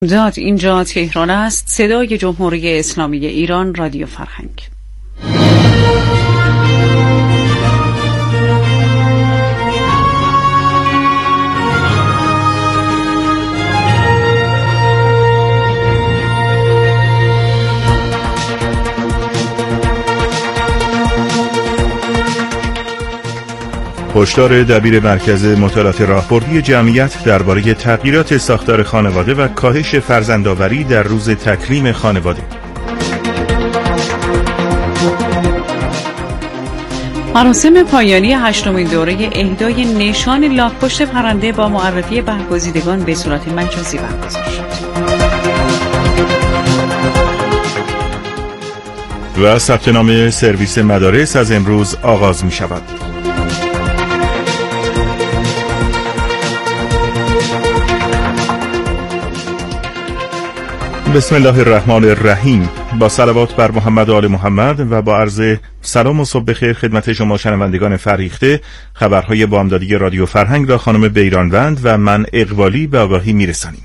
اینجا تهران است. صدای جمهوری اسلامی ایران، رادیو فرهنگ. هشدار دبیر مرکز مطالعات راهبردی جمعیت درباره تغییرات ساختار خانواده و کاهش فرزندآوری در روز تکریم خانواده. مراسم پایانی 8مین دوره اهدای نشان لاک‌پشت پرنده با معرفی برگزیدگان به صورت مجازی برگزار شد. و ثبت نام سرویس مدارس از امروز آغاز می شود. بسم الله الرحمن الرحیم. با صلوات بر محمد و آل محمد و با عرض سلام و صبح بخیر خدمت شما شنوندگان فریخته، خبرهای بامدادی رادیو فرهنگ را خانم بیرانوند و من اقبالی به آگاهی میرسانیم.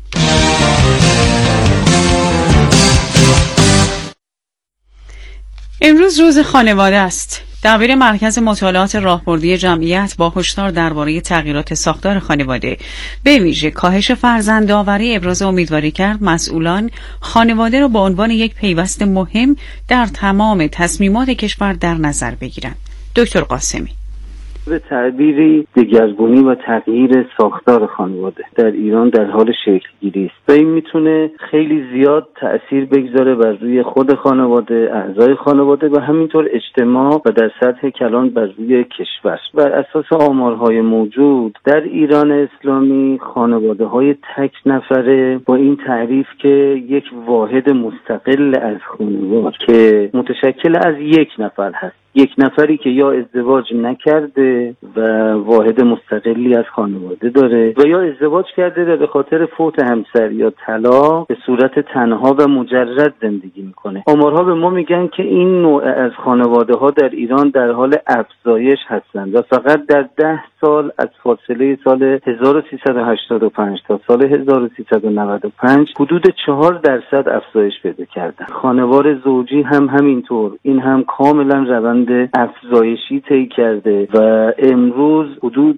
امروز روز خانواده است. دبیر مرکز مطالعات راهبردی جمعیت با هشدار درباره تغییرات ساختار خانواده به ویژه کاهش فرزندآوری ابراز امیدواری کرد مسئولان خانواده را به عنوان یک پیوست مهم در تمام تصمیمات کشور در نظر بگیرند. دکتر قاسمی: به تعبیری دگرگونی و تغییر ساختار خانواده در ایران در حال شکل گیری است و این میتونه خیلی زیاد تأثیر بگذاره بر روی خود خانواده، اعضای خانواده و همینطور اجتماع و در سطح کلان بر روی کشور. بر اساس آمارهای موجود در ایران اسلامی خانواده‌های تک نفره با این تعریف که یک واحد مستقل از خانواده که متشکل از یک نفر هست، یک نفری که یا ازدواج نکرده و واحد مستقلی از خانواده داره و یا ازدواج کرده و به خاطر فوت همسر یا طلاق به صورت تنها و مجرد زندگی میکنه. آمارها به ما میگن که این نوع از خانواده ها در ایران در حال افزایش هستند و فقط در 10 سال از فاصله سال 1385 تا سال 1395 حدود 4% افزایش پیدا کردن. خانوار زوجی هم همینطور، این هم کاملا روند افزایشی طی کرده و امروز حدود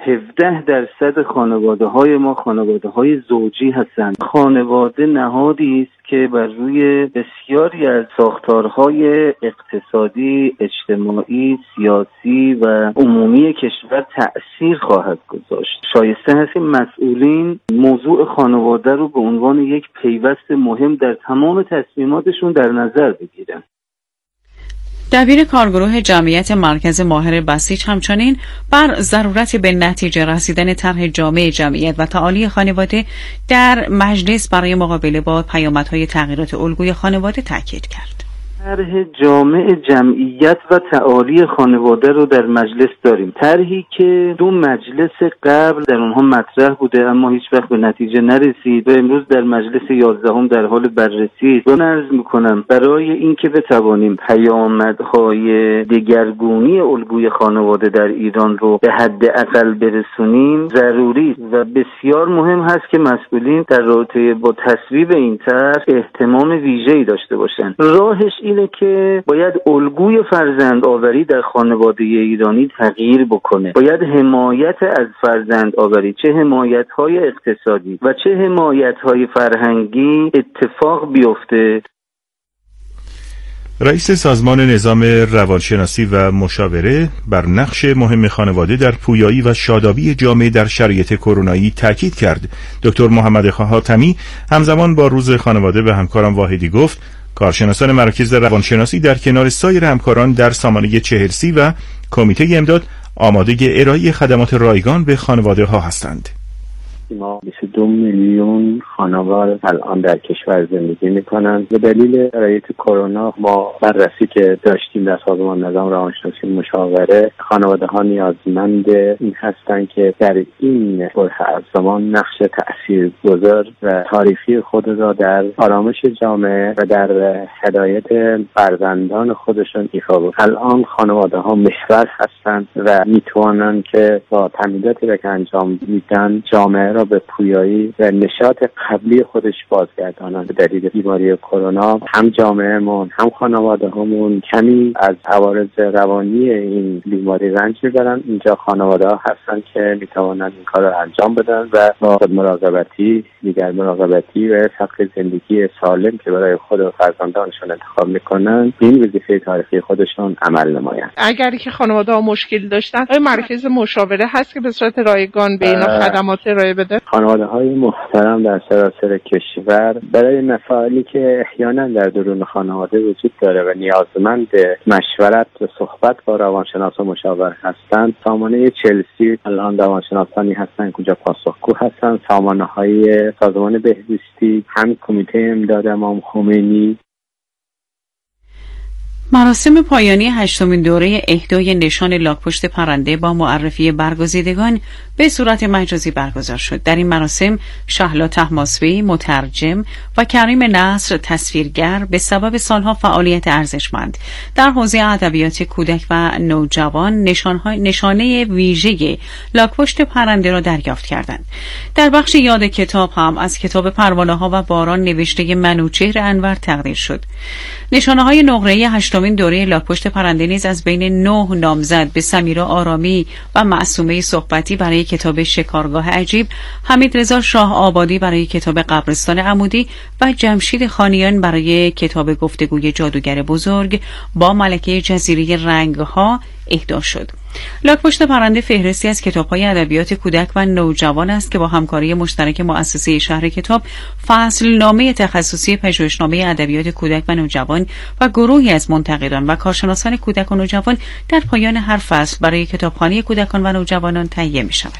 17% خانواده‌های ما خانواده‌های زوجی هستند. خانواده نهادی است که بر روی بسیاری از ساختارهای اقتصادی، اجتماعی، سیاسی و عمومی کشور تأثیر خواهد گذاشت. شایسته هست مسئولین موضوع خانواده رو به عنوان یک پیوست مهم در تمام تصمیماتشون در نظر بگیرن. دبیر کارگروه جمعیت مرکز ماهر بسیج همچنین بر ضرورت به نتیجه رسیدن طرح جامع جمعیت و تعالی خانواده در مجلس برای مقابله با پیامدهای تغییرات الگوی خانواده تاکید کرد. طرح جامع جمعیت و تعالی خانواده رو در مجلس داریم. طرحی که 2 مجلس قبل در اونها مطرح بوده اما هیچ وقت به نتیجه نرسید و امروز در مجلس 11 در حال بررسی. من عرض میکنم برای اینکه بتوانیم پیامدهای دگرگونی الگوی خانواده در ایران رو به حد اقل برسونیم ضروری و بسیار مهم هست که مسئولین در رابطه با تصویب این طرح اهتمام ویژه‌ای داشته باشند. راهش اینه که باید الگوی فرزند آوری در خانواده ایرانی تغییر بکنه. باید حمایت از فرزند آوری، چه حمایت‌های اقتصادی و چه حمایت‌های فرهنگی اتفاق بیفته. رئیس سازمان نظام روانشناسی و مشاوره بر نقش مهم خانواده در پویایی و شادابی جامعه در شرایط کرونایی تاکید کرد. دکتر محمد حاتمی همزمان با روز خانواده به همکاران واحدی گفت کارشناسان مراکز روانشناسی در کنار سایر همکاران در سامانه 40 و کمیته امداد آماده ارائه خدمات رایگان به خانواده ها هستند. ما 22 میلیون خانوار الان در کشور زندگی میکنند. به دلیل شرایط کرونا ما بررسی که داشتیم در سازمان نظام روانشناسی مشاوره، خانواده ها نیازمند این هستند که در این بره از زمان نقش تاثیرگذار و تاریخی خود را در آرامش جامعه و در هدایت فرزندان خودشون ایفا کنند. الان خانواده ها محور هستند و میتوانند که با تمهیداتی که انجام میدن جامعه را را به پویایی و نشاط قبلی خودش بازگردانند. به دلیل بیماری کرونا هم جامعهمون هم خانواده‌هامون کمی از عوارض روانی این بیماری رنج میبرن. اینجا خانواده‌ها هستن که میتوانند این کار را انجام بدن و با مراقبتی، دیگر مراقبتی و سبک زندگی سالم که برای خود و فرزندانشون انتخاب میکنن این وظیفه تاریخی خودشون عمل نمایند. اگر که خانواده‌ها مشکل داشتن مرکز مشاوره هست که به صورت رایگان به اینا خدمات ارائه بده؟ خانواده‌های محترم در سراسر کشور برای مسائلی که احیانا در درون خانواده وجود داره و نیازمند مشورت و صحبت با روانشناس و مشاور هستند، سامانه چلسی الان روانشناسانی هستند کجا پاسخگو هستند، سامانه‌های سازمان بهزیستی، هم کمیته امداد امام خمینی. مراسم پایانی 8مین دوره اهدای نشان لاک‌پشت پرنده با معرفی برگزیدگان به صورت مجازی برگزار شد. در این مراسم شهلا طهماسبی مترجم و کریم نصر تصویرگر به سبب سالها فعالیت ارزشمند در حوزه ادبیات کودک و نوجوان نشانه ویژه لاک‌پشت پرنده را دریافت کردند. در بخش یاد کتاب هم از کتاب پروانه‌ها و باران نوشته منوچهر انور تقدیر شد. نشانه‌های نقره‌ای 8مین دوره لاک‌پشت پرنده نیز از بین 9 نامزد به سمیرا آرامی و معصومه صحبتی برای کتاب شکارگاه عجیب، حمیدرضا شاه آبادی برای کتاب قبرستان عمودی و جمشید خانیان برای کتاب گفتگوی جادوگر بزرگ با ملکه جزیره رنگها اهدا شد. لاک‌پشت پرنده فهرستی از کتاب‌های ادبیات کودک و نوجوان است که با همکاری مشترک مؤسسه شهر کتاب، فصلنامه تخصصی پژوهشنامه ادبیات کودک و نوجوان و گروهی از منتقدان و کارشناسان کودک و نوجوان در پایان هر فصل برای کتابخانه کودکان و نوجوانان تهیه می‌شود.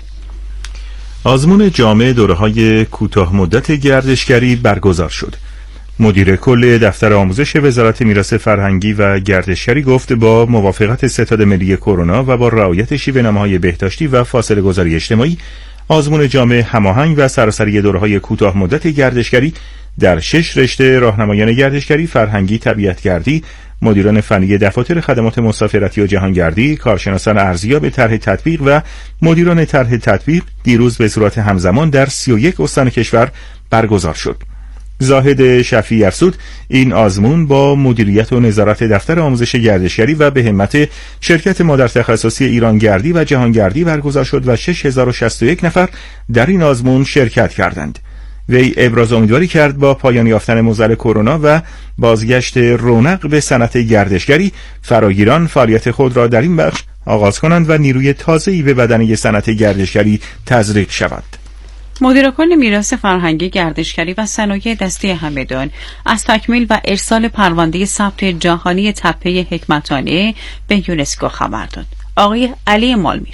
آزمون جامع دوره‌های کوتاه مدت گردشگری برگزار شد. مدیر کل دفتر آموزش وزارت میراث فرهنگی و گردشگری گفت با موافقت ستاد ملی کرونا و با رعایت شیوه‌نماهای بهداشتی و فاصله گذاری اجتماعی، آزمون جامع هماهنگ و سراسری دوره‌های کوتاه مدت گردشگری در 6 رشته راهنمایان گردشگری، فرهنگی، طبیعت‌گردی، مدیران فنی دفاتر خدمات مسافرتی و جهانگردی، کارشناسان ارزیاب طرح تطبیق و مدیران طرح تطبیق دیروز به صورت همزمان در 31 استان کشور برگزار شد. زاهد شفیعی افزود این آزمون با مدیریت و نظارت دفتر آموزش گردشگری و به همت شرکت مادر تخصصی ایرانگردی و جهانگردی برگزار شد و 6061 نفر در این آزمون شرکت کردند. وی ابراز امیدواری کرد با پایان یافتن موزل کرونا و بازگشت رونق به صنعت گردشگری، فراگیران فعالیت خود را در این بخش آغاز کنند و نیروی تازه‌ای به بدنه صنعت گردشگری تزریق شود. مدیر کل میراث فرهنگی، گردشگری و صنایع دستی همدان از تکمیل و ارسال پرونده ثبت جهانی تپه حکمتانه به یونسکو خبر داد. آقای علی مالمیر: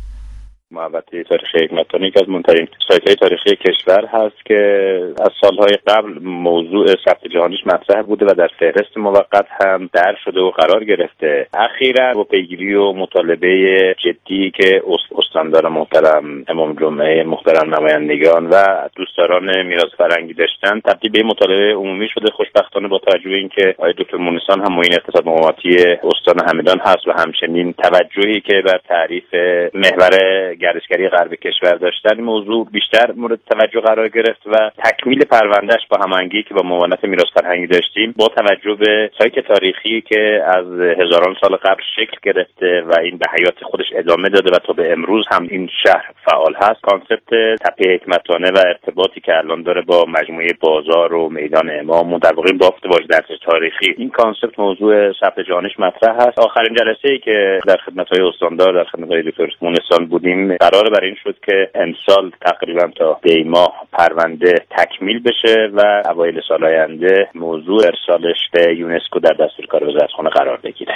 محوطه تاریخی حکمتانه یکی از مهمترین سایت‌های تاریخی کشور هست که از سالهای قبل موضوع ثبت جهانیش مطرح بوده و در فهرست موقت هم در شده و قرار گرفته. اخیراً با پیگیری و مطالبه جدی که استاندار محترم امام جمعه محترم نمایندگان و دوستداران میراث فرهنگی داشتن، تبدیل به مطالبه عمومی شده. خوشبختانه با توجه به اینکه آقای دکتر مونسان هم معین اقتصاد مقاماتی استان همدان هست و همچنین توجهی که بر تعریف محور گردشگری غرب کشور داشتن، این موضوع بیشتر مورد توجه قرار گرفت و تکمیل پروندهش با هماهنگی که با معاونت میراث فرهنگی داشتیم، با توجه به سایت تاریخی که از هزاران سال قبل شکل گرفته و این به حیات خودش ادامه داده و تا به امروز هم این شهر فعال هست، کانسپت تپه حکمتانه و ارتباطی که الان داره با مجموعه بازار و میدان امام و در واقع بافت واژه ارزش تاریخی، این کانسپت موضوع ثبت جهانیش مطرح هست. آخرین جلسه‌ای که در خدمت‌های استاندار در خدمت‌های دکتر مونسان بودیم، قرار بر این شد که امسال تقریبا تا دی ماه پرونده تکمیل بشه و اوایل سال آینده موضوع ارسالش به یونسکو در دستورکار وزارتخانه قرار بگیره.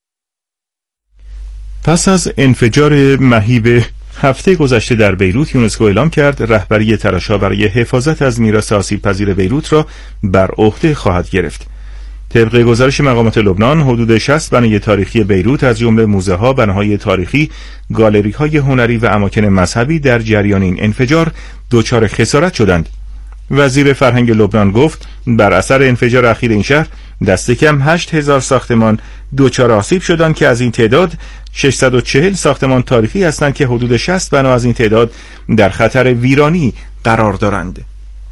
پس از انفجار مهیب هفته گذشته در بیروت، یونسکو اعلام کرد رهبری تلاش‌ها برای حفاظت از میراث آسیب‌پذیر بیروت را بر عهده خواهد گرفت. طبق گزارش مقامات لبنان، حدود 60 بنای تاریخی بیروت از جمله موزه‌ها، بناهای تاریخی، گالری‌های هنری و اماکن مذهبی در جریان این انفجار دچار خسارت شدند. وزیر فرهنگ لبنان گفت بر اثر انفجار اخیر این شهر دست کم 8000 ساختمان دچار آسیب شدند که از این تعداد 640 ساختمان تاریخی هستند که حدود 60 بنا از این تعداد در خطر ویرانی قرار دارند.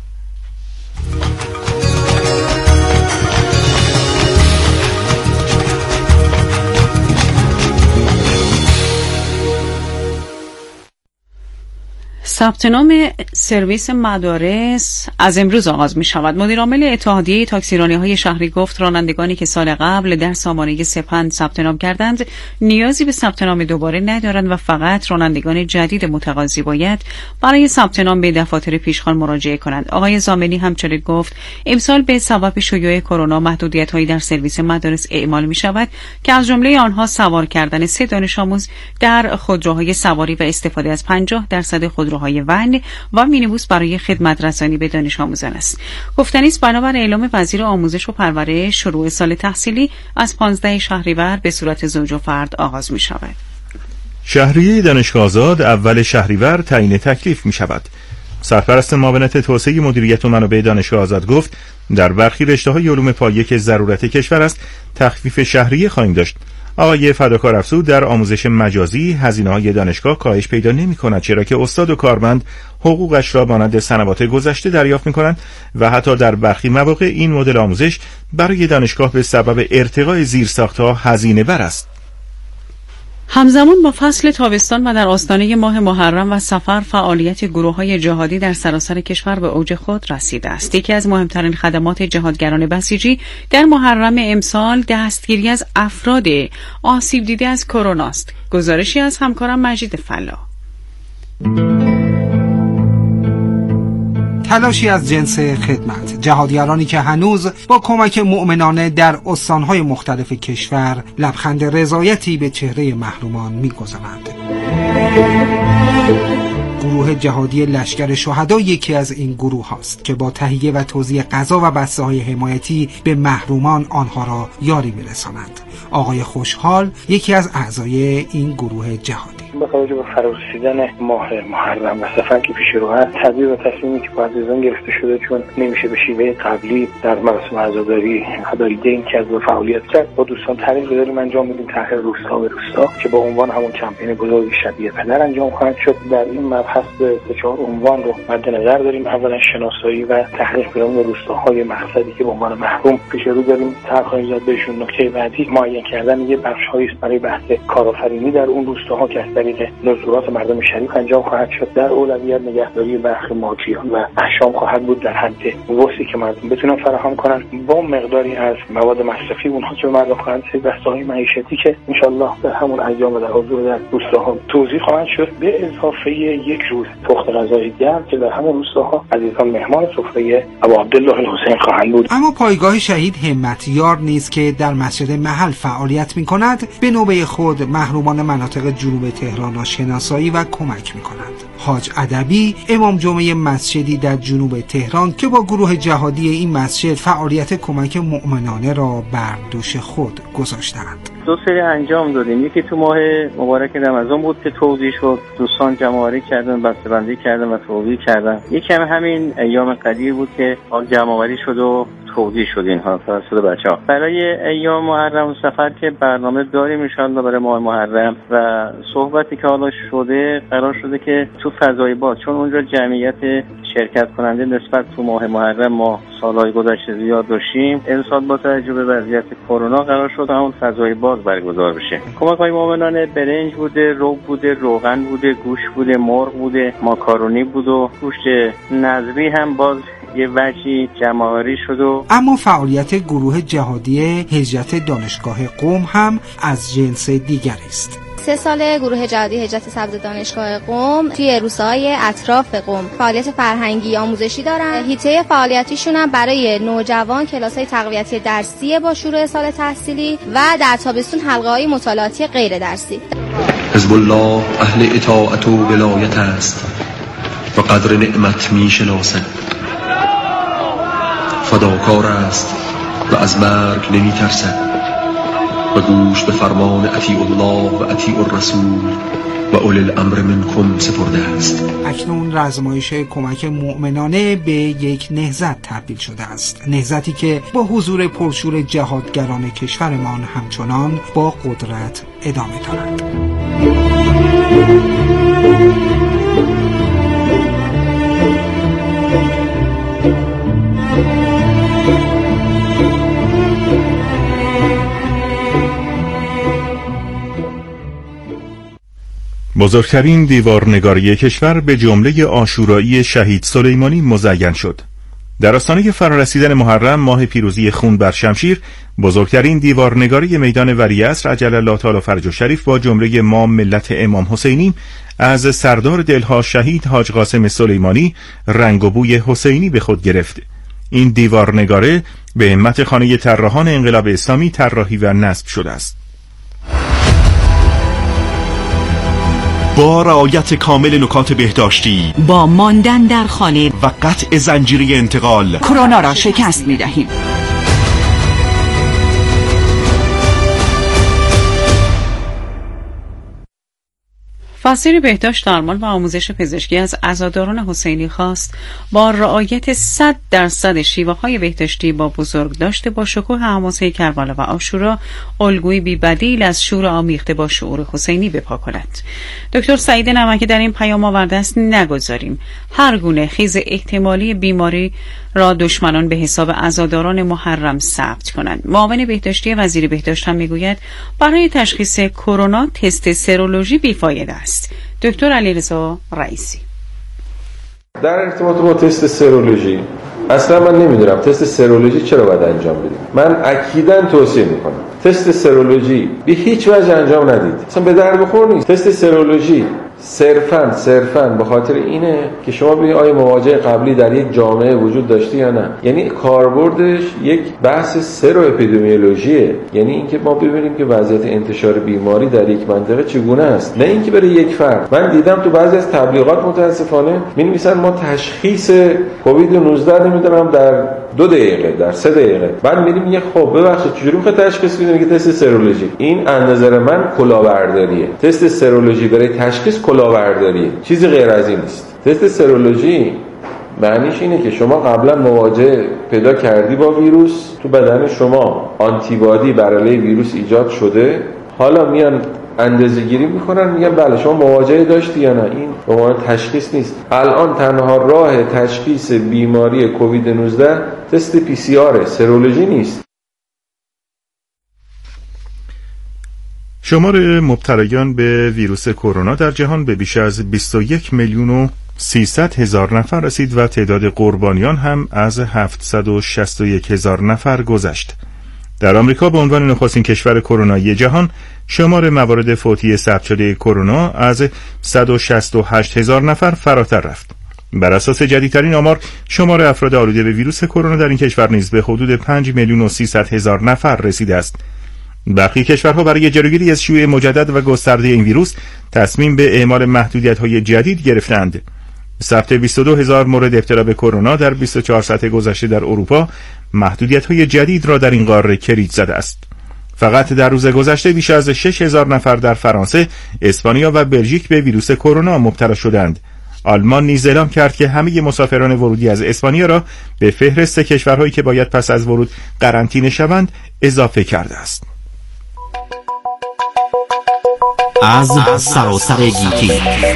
ثبت نام سرویس مدارس از امروز آغاز می شود. مدیر عامل اتحادیه تاکسیرانی‌های شهری گفت رانندگانی که سال قبل در سامانه سپند ثبت نام کردند نیازی به ثبت نام دوباره ندارند و فقط رانندگان جدید متقاضی باید برای ثبت نام به دفاتر پیشخوان مراجعه کنند. آقای زامنی همچنین گفت امسال به سبب شیوع کرونا محدودیت‌هایی در سرویس مدارس اعمال می شود که از جمله آنها سوار کردن 3 دانش آموز در خودروهای سواری و استفاده از 50% خودروهای ون و مینیبوس برای خدمت رسانی به دانش آموزان است. گفتنی است بنابر اعلام وزیر آموزش و پرورش شروع سال تحصیلی از 15 شهریور به صورت زوج و فرد آغاز می شود. شهریه دانشگاه آزاد اول شهریور تعیین تکلیف می شود. سرپرست معاونت توسعه مدیریت و منابع دانشگاه آزاد گفت در برخی رشته‌های علوم پایه که ضرورت کشور است تخفیف شهریه خواهیم داشت. آقای فداکار افزود در آموزش مجازی هزینه‌های دانشگاه کاهش پیدا نمی‌کند، چرا که استاد و کارمند حقوقش را مانند سنوات گذشته دریافت می‌کنند و حتی در برخی مواقع این مدل آموزش برای دانشگاه به سبب ارتقای زیرساخت‌ها هزینه بر است. همزمان با فصل تابستان و در آستانه ماه محرم و صفر فعالیت گروه‌های جهادی در سراسر کشور به اوج خود رسیده است. یکی از مهمترین خدمات جهادگران بسیجی در محرم امسال دستگیری از افراد آسیب دیده از کرونا است. گزارشی از همکارم مجید فلا. تلاشی از جنس خدمت، جهادیارانی که هنوز با کمک مؤمنانه در استانهای مختلف کشور لبخند رضایتی به چهره محرومان می‌گذارند. گروه جهادی لشکر شهدا یکی از این گروه هاست که با تهیه و توزیع غذا و بسته‌های حمایتی به محرومان آنها را یاری می‌رسانند. آقای خوشحال یکی از اعضای این گروه جهادی با توجه به فرارسیدن ماه محرم و صفر که پیش رو هست، تدبیر و تصمیمی که با عزیزان گرفته شده چون نمیشه به شیوه قبلی در مراسم عزاداری خداریده این که از فعالیت کرد، با دوستان طریق داریم انجام میدیم طرح روستا به روستا که با عنوان همون کمپین بزرگ شبیه پدر انجام خواهد شد. در این مبحث 3-4 عنوان رو مد نظر داریم. اولا شناسایی و تحقیق پیرامون روستاهای مقصدی که به عنوان محروم پیش رو داریم، طرح زاد بهشون. نکته بعدی معین کردن یه بخش‌هایی است برای بحث کارآفرینی در اون روستاها که از طریق نزولات مردم شریف انجام خواهد شد. در اولویت نگهداری برخی مالکیان و احشام خواهد بود در حد وسعی که مردم بتونن فراهم کنن، با مقداری از مواد مصرفی اونها که به مردم خواهند رسید، بسته‌های معیشتی که انشالله در همون ایام و در حضور در روستاها توزیع خواهد شد، به اضافه 1 روز پخت غذای گرم که در همون روستاها عزیزان مهمان سفره ابو عبدالله الحسین خواهند بود. اما پایگاه شهید همتیار نیز که در مسجد محل فعالیت می‌کند، به نوبه خود محرومان مناطق جنوب تهران را شناسایی و کمک می‌کنند. حاج ادبی امام جمعه مسجدی در جنوب تهران که با گروه جهادی این مسجد فعالیت کمک مؤمنانه را بر دوش خود گذاشتند. 2 سری انجام دادیم. یکی تو ماه مبارک رمضان بود که توزیع شد، دوستان جمع‌آوری کردن، بسته‌بندی کردن و توزیع کردن. یکی هم همین ایام قدیر بود که جمع‌آوری شد و توزیع شد اینها توسط بچه‌ها. برای ایام محرم و صفر که برنامه داریم ان شاءالله برای ماه محرم و صحبتی که حالا شده، قرار شده که تو فضای باز، چون اونجا جمعیت شرکت کننده نسبت تو ماه محرم ما سالهای گذشته زیاد داشتیم، امسال با توجه به وضعیت کرونا قرار شد همون فضای باز برگزار بشه. کمک‌های مؤمنانه برنج بوده، رب بوده، روغن بوده، گوشت بوده، مرغ بوده، ماکارونی بود و گوشت نظری هم باز یه وجهی جمع‌آوری شد. اما فعالیت گروه جهادی هجرت دانشگاه قم هم از جنس دیگری است. 3 سال گروه جهادی هجرت سبز دانشگاه قم توی روستاهای اطراف قم فعالیت فرهنگی آموزشی دارن. حیطه فعالیتیشون هم برای نوجوان کلاس‌های تقویتی درسی با شروع سال تحصیلی و در تابستون حلقه‌های مطالعاتی غیر درسی. حزب الله اهل اطاعت و ولایت است و قدر نعمت می‌شناسد. فداکار است و از مرگ نمی‌ترسد و گوش به فرمان اطیع الله و اطیع الرسول و اولی الامر منکم سپرده است. اکنون رزمایش کمک مؤمنانه به یک نهضت تبدیل شده است، نهضتی که با حضور پرشور جهادگران کشورمان همچنان با قدرت ادامه دارد. بزرگترین دیوارنگاری کشور به جمله عاشورایی شهید سلیمانی مزین شد. در آستانه فرارسیدن محرم، ماه پیروزی خون بر شمشیر، بزرگترین دیوارنگاری میدان ولیعصر عجل الله تعالی فرجه شریف با جمله ما ملت امام حسینی از سردار دلها شهید حاج قاسم سلیمانی رنگ و بوی حسینی به خود گرفت. این دیوارنگاره به همت خانه طراحان انقلاب اسلامی طراحی و نصب شده است. با رعایت کامل نکات بهداشتی، با ماندن در خانه و قطع زنجیره انتقال، کرونا را شکست می‌دهیم. وزیر بهداشت، درمان و آموزش پزشکی از عزاداران حسینی خواست با رعایت 100% شیوه‌های بهداشتی با بزرگداشت با شکوه حماسه کربلا و عاشورا الگویی بی‌بدیل از شور آمیخته با شعور حسینی بپا کند. دکتر سعید نمکی در این پیام آورده است نگذاریم هر گونه خیز احتمالی بیماری را دشمنان به حساب عزاداران محرم ثبت کنند. معاون بهداشتی وزیر بهداشت هم میگوید برای تشخیص کرونا تست سرولوژی بیفایده است. دکتر علیرضا رئیسی: در ارتباط با تست سرولوژی اصلا من نمیدونم تست سرولوژی چرا باید انجام بدیم. من اکیداً توصیه میکنم تست سرولوژی به هیچ وجه انجام ندید، اصلا به درد بخور نیست. تست سرولوژی صرفاً به خاطر اینه که شما ببینید آیا مواجهه قبلی در یک جامعه وجود داشته یا نه. یعنی کاربردش یک بحث سرو اپیدمیولوژیه، یعنی اینکه ما ببینیم که وضعیت انتشار بیماری در یک منطقه چگونه است، نه اینکه برای یک فرد. من دیدم تو بعضی از تبلیغات متاسفانه می‌نویسن ما تشخیص کووید 19 نمیدونم در 2 دقیقه، در 3 دقیقه. بعد می‌بینیم میگه خب ببخشید چجوری می‌خواد تشخیص بدیم؟ میگه تست سرولوژی. این از نظر من کلاهبرداریه. تست سرولوژی برای تشخیص کلاهبرداریه، چیزی غیر از این نیست. تست سرولوژی معنیش اینه که شما قبلا مواجهه پیدا کردی با ویروس، تو بدن شما آنتیبادی بر علیه ویروس ایجاد شده، حالا میان اندازه‌گیری میکنن میگن بله شما مواجهه داشتی یا نه. این به معنی تشخیص نیست. الان تنها راه تشخیص بیماری کووید 19 تست PCR، سرولوژی نیست. شمار مبتلایان به ویروس کرونا در جهان به بیش از 21,300,000 نفر رسید و تعداد قربانیان هم از 761,000 نفر گذشت. در آمریکا به عنوان نخستین کشور کرونایی جهان شمار موارد فوتی ثبت شده کرونا از 168,000 نفر فراتر رفت. بر اساس جدیدترین آمار، شمار افراد آلوده به ویروس کرونا در این کشور نیز به حدود 5,300,000 نفر رسیده است. برخی کشورها برای جلوگیری از شیوع مجدد و گسترده این ویروس تصمیم به اعمال محدودیت‌های جدید گرفتند. ثبت 22,000 مورد ابتلا به کرونا در 24 ساعت گذشته در اروپا محدودیت‌های جدید را در این قاره کلید زده است. فقط در روز گذشته بیش از 6,000 نفر در فرانسه، اسپانیا و بلژیک به ویروس کرونا مبتلا شدند. آلمان نیز اعلام کرد که همه مسافران ورودی از اسپانیا را به فهرست کشورهایی که باید پس از ورود قرنطینه شوند اضافه کرده است. از سراسر گیتی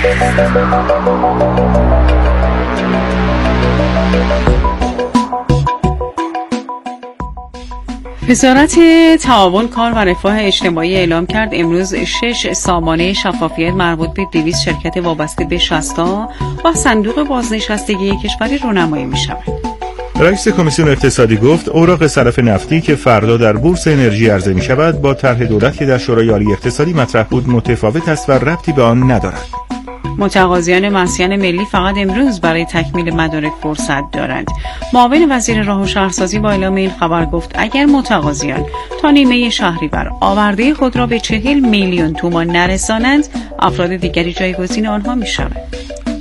وزارت تعاون، کار و رفاه اجتماعی اعلام کرد امروز 6 سامانه شفافیت مربوط به 200 شرکت وابسته به شستا و صندوق بازنشستگی کشوری رونمایی می شود. رئیس کمیسیون اقتصادی گفت اوراق صرف نفتی که فردا در بورس انرژی عرضه می شود با طرح دولت که در شورای عالی اقتصادی مطرح بود متفاوت است و ربطی به آن ندارد. متقاضیان مسکن ملی فقط امروز برای تکمیل مدارک فرصت دارند. معاون وزیر راه و شهرسازی با اعلام این خبر گفت اگر متقاضیان تا نیمه شهریور آورده خود را به 40 میلیون تومان نرسانند، افراد دیگری جایگزین آنها می‌شوند.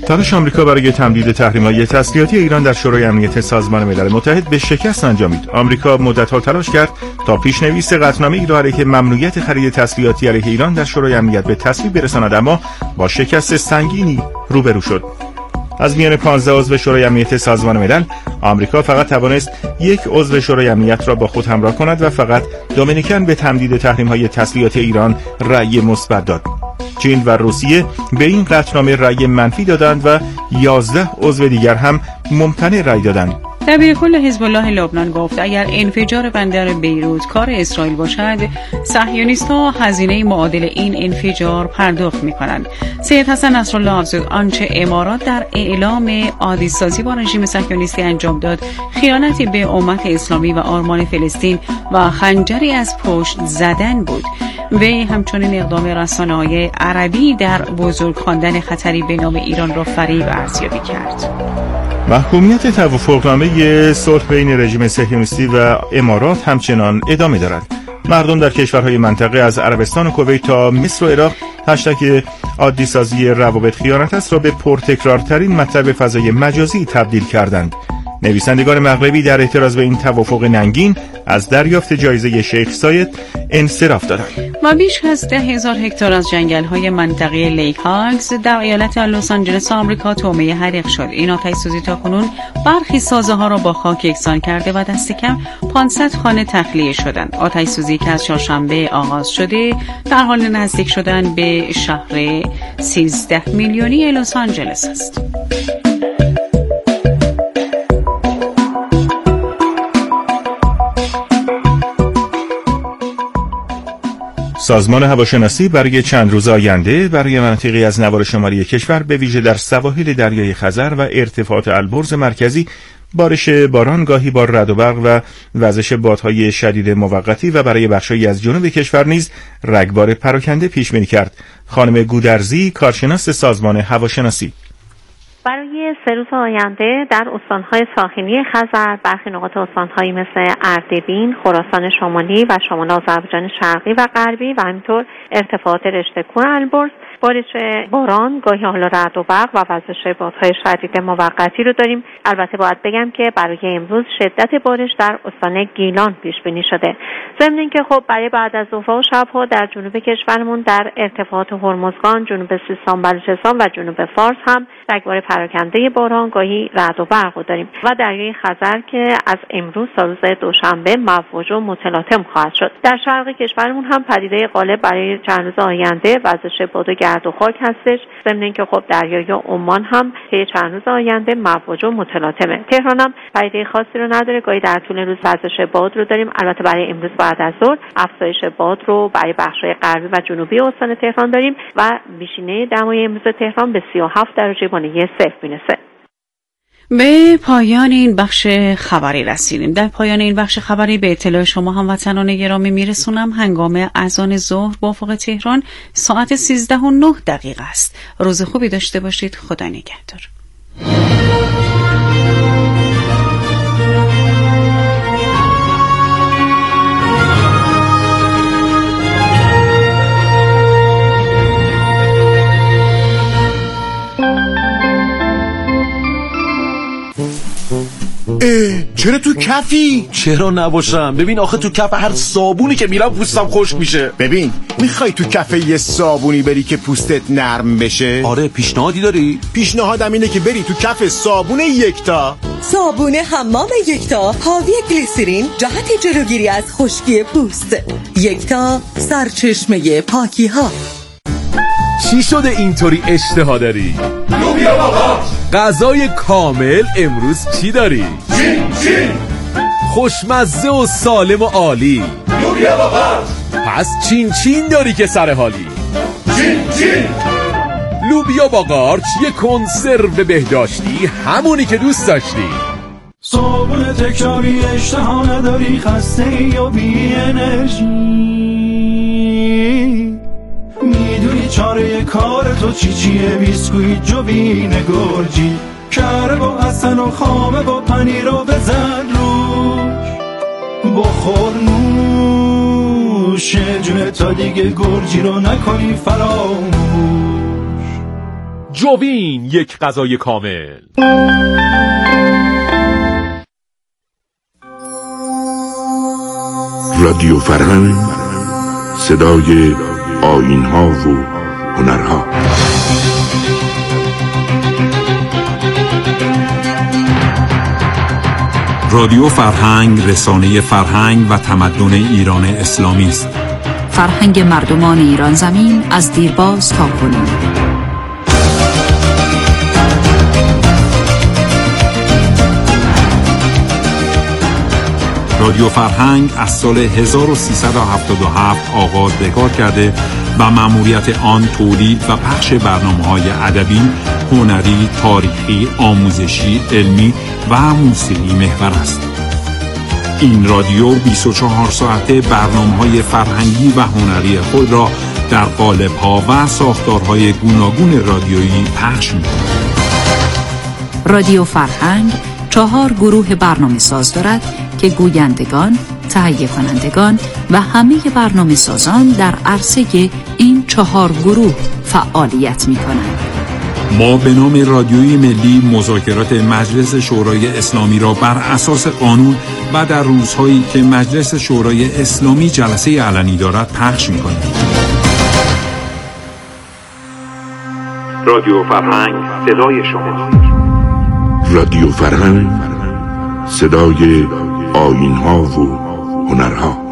تلاش آمریکا برای تمدید تحریم‌های تسلیحاتی ایران در شورای امنیت سازمان ملل متحد به شکست انجامید. آمریکا مدت‌ها تلاش کرد تا پیشنویس قطعنامه‌ای را علیه ممنوعیت خرید تسلیحاتی علیه ایران در شورای امنیت به تصویب برساند، اما با شکست سنگینی روبرو شد. از میان 15 عضو شورای امنیت سازمان ملل، آمریکا فقط توانست یک عضو شورای امنیت را با خود همراه کند و فقط دومینیکن به تمدید تحریم‌های تسلیحاتی ایران رأی مثبت داد. چین و روسیه به این قطعنامه رأی منفی دادند و 11 عضو دیگر هم ممتنع رأی دادند. دبیرکل حزب الله لبنان گفت اگر انفجار بندر بیروت کار اسرائیل باشد، صهیونیست‌ها هزینه معادل این انفجار پرداخت می‌کنند. سید حسن نصرالله افزود آنچه امارات در اعلام عادی‌سازی با رژیم صهیونیستی انجام داد، خیانتی به امت اسلامی و آرمان فلسطین و خنجری از پشت زدن بود. وی همچنین اقدام رسانه‌های عربی در بزرگ خواندن خطری به نام ایران را فریب ارزیابی کرد. محکومیت توافقنامه صلح بین رژیم صهیونیستی و امارات همچنان ادامه دارد. مردم در کشورهای منطقه از عربستان و کویت تا مصر و عراق هشتگ عادی سازی روابط خیانت است را به پرتکرارترین مطلب فضای مجازی تبدیل کردند. نویسندگان مغربی در اعتراض به این توافق ننگین از دریافت جایزه شیخ زاید انصراف دادند. و بیش از 10,000 هکتار از جنگل‌های منطقه لیک هاگز در ایالت لس آنجلس آمریکا طعمه حریق شد. این آتش‌سوزی تاکنون برخی سازه‌ها را با خاک یکسان کرده و دست کم 500 خانه تخلیه شدند. آتش‌سوزی که از چهارشنبه آغاز شده در حال نزدیک شدن به شهر 13 میلیونی لس آنجلس است. سازمان هواشناسی برای چند روز آینده برای مناطقی از نوار شمالی کشور به ویژه در سواحل دریای خزر و ارتفاعات البرز مرکزی بارش باران گاهی با رعد و برق و وزش بادهای شدید موقتی و برای بخشایی از جنوب کشور نیز رگبار پراکنده پیش بینی کرد. خانم گودرزی، کارشناس سازمان هواشناسی: برای 3 روز آینده در استانهای ساحلی خزر، برخی نقاط استانهایی مثل اردبیل، خراسان شمالی و شمال آذربایجان شرقی و غربی و همینطور ارتفاعات رشته کوه البرز بارش باران گاهی حالا رعد و برق و وزش بادهای شدید موقتی رو داریم. البته باید بگم که برای امروز شدت بارش در استان گیلان پیش بینی شده. ضمن اینکه خب برای بعد از ظهر و شب‌ها در جنوب کشورمون در ارتفاعات هرمزگان، جنوب سیستان، بلوچستان و جنوب فارس هم رگبار پراکنده باران گاهی رعد و برق رو داریم و دریای خزر که از امروز تا روز دوشنبه مواج و متلاطم خواهد شد. در شرق کشورمون هم پدیده غالب برای چند روز آینده وزش باد و گرد و خاک هستش. ضمن اینکه خب دریای عمان هم طی چند روز آینده مواج و متلاطمه. تهران هم پدیده خاصی رو نداره، گاهی در طول روز وزش باد رو داریم. البته برای امروز بعد از ظهر افزایش باد رو برای بخش‌های غربی و جنوبی استان تهران داریم و بیشینه دمای امروز تهران به 37 درجه بانگی صفر میرسه. به پایان این بخش خبری رسیدیم. در پایان این بخش خبری به اطلاع شما هموطنان گرامی میرسونم هنگام اذان ظهر با افق تهران ساعت 13:09 است. روز خوبی داشته باشید. خدا نگهدار. چرا تو کفی؟ چرا نباشم؟ ببین آخه تو کف هر صابونی که میرم پوستم خشک میشه. ببین میخوای تو کف یه صابونی بری که پوستت نرم بشه؟ آره، پیشنهادی داری؟ پیشنهادم اینه که بری تو کف صابون یکتا. صابون حمام یکتا حاوی گلیسرین جهت جلوگیری از خشکی پوست. یکتا سرچشمه پاکی ها. چی شده اینطوری اشتها داری؟ لوبیا بابا. غذای کامل امروز چی داری؟ چین. خوشمزه و سالم و عالی. لوبیا بابا. پس چین داری که سر حالی. چین. لوبیا با قارچ، یه کنسرو بهداشتی، همونی که دوست داشتی. صابون تکراری، اشتها نداری، خسته یا بی انرژی، میدونی چاره کار تو چیه؟ بیسکویت جوین گرجی، کره با اصل و خامه با پنیر رو بزن روش، بخور نوش جونه تا دیگه گرجی رو نکنی فراموش. جوین، یک غذای کامل. رادیو فرهنگ، صدای آیین‌ها و هنرها. رادیو فرهنگ رسانه فرهنگ و تمدن ایران اسلامی است. فرهنگ مردمان ایران زمین از دیرباز تا کنون. رادیو فرهنگ از سال 1377 آغاز به کار کرده و مأموریت آن تولید و پخش برنامه‌های ادبی، هنری، تاریخی، آموزشی، علمی و موسیقی محور است. این رادیو 24 ساعته برنامه‌های فرهنگی و هنری خود را در قالب‌ها و ساختارهای گوناگون رادیویی پخش می‌کند. رادیو فرهنگ 4 گروه برنامه ساز دارد که گویندگان، تهیه کنندگان و همه برنامه سازان در عرصه این 4 گروه فعالیت می کنند. ما به نام رادیوی ملی مذاکرات مجلس شورای اسلامی را بر اساس قانون و در روزهایی که مجلس شورای اسلامی جلسه علنی دارد پخش می کنیم. رادیو فرهنگ، صدای شما. رادیو فرهنگ، صدای آیین‌ها و هنرها.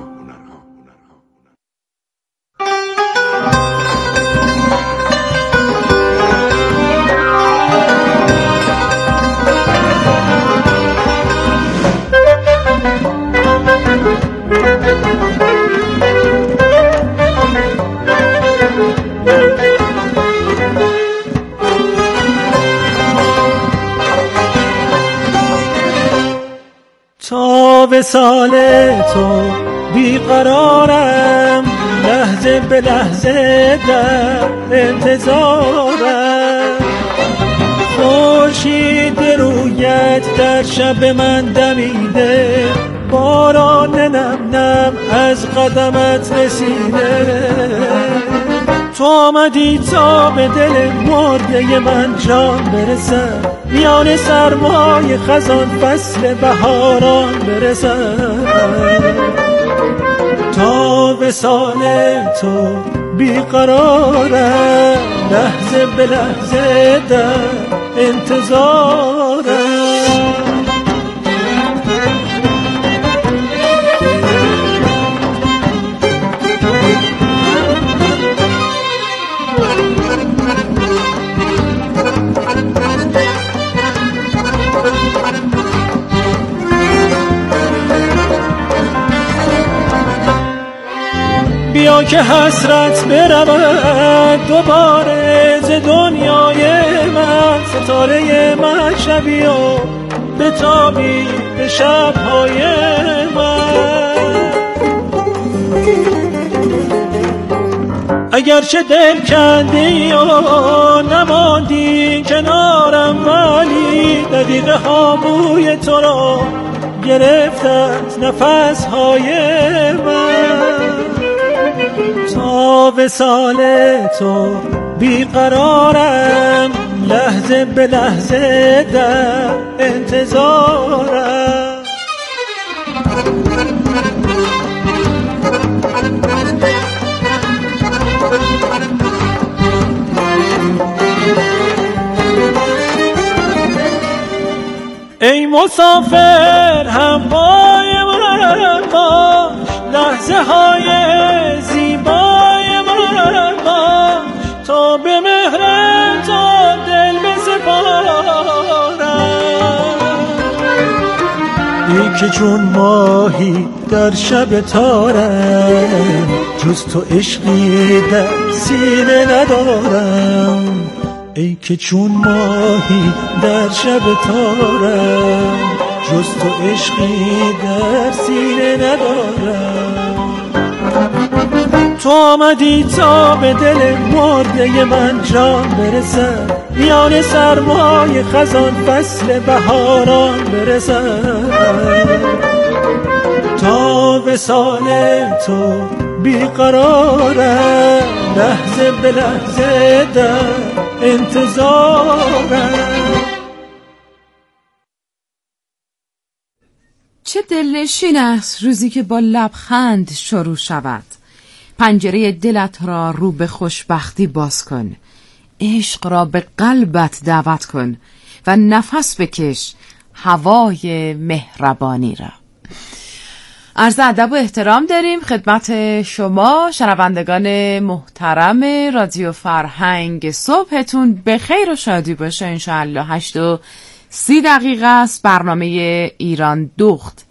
تا وصال تو بیقرارم، لحظه به لحظه در انتظارم. خورشید رویت در شب من دمیده، باران نم نم از قدمت رسیده. تو آمدی تا به دل مرده من جان برسد، میان سرمای خزان فصل بهاران برسد. تا وصال تو بیقرارم، لحظه به لحظه در انتظارم. بیا که حسرت برود دوباره ز دنیای من، ستاره من شبی و بتابی به شبهای من. اگرچه دل کندی و نماندی کنارم، ولی دقیقه ها بوی تو را گرفتت نفسهای من. تا وصال تو بیقرارم، لحظه به لحظه در انتظارم. ای مسافر همپای من باش، لحظه های زیبای من باش، تا به مهر تو دل بسپارم. ای که چون ماهی در شب تارم، جز تو عشقی در سینه ندارم. ای که چون ماهی در شب تارم، جز تو عشقی در سینه ندارم. تو آمدی تا به دل مرده من جان برسد، میان سرمای خزان فصل بهاران برسد. تا وصال تو بیقرارم، لحظه به لحظه در انتظارم. چه دلنشین است روزی که با لبخند شروع شود. پنجره دلت را رو به خوشبختی باز کن، عشق را به قلبت دعوت کن و نفس بکش هوای مهربانی را. عرض ادب و احترام داریم خدمت شما شنوندگان محترم رادیو فرهنگ. صبحتون به خیر و شادی باشه انشاءالله. 8:30 است. برنامه ایران دوخت